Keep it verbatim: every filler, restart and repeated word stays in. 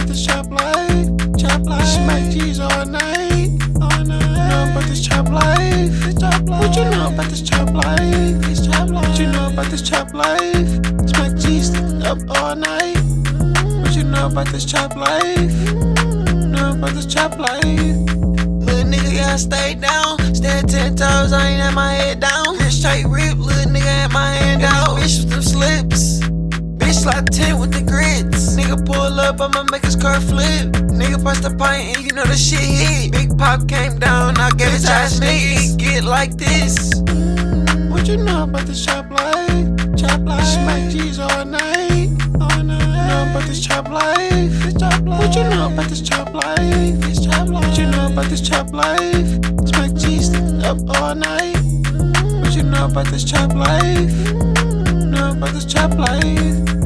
this chop life, chop life. Smack G's all night, all night. You know about this chop life, this chop life. What you know about this chop life, this chop life. What you know about this chop life? Smack G's up all night. What you know about this chop life? Know about this chop life? Little nigga gotta stay down. Stand ten toes, I ain't had my head down. Bitch straight rip, little nigga had my hand out. Bitch with them slips. Bitch slide ten with the grits. Nigga pull up, I'ma make his car flip. Nigga bust the pint and you know the shit hit. Big Pop came down, I gave it ass nigga. Get like this. What you know about this chop life? Chop life. Smack G's all night, all night. You know about this chop life, this chop life. What you know about this chop life, this chop life. What you know about this chop life? Smack G's up all night. What you know about this chop life? Know about this chop life?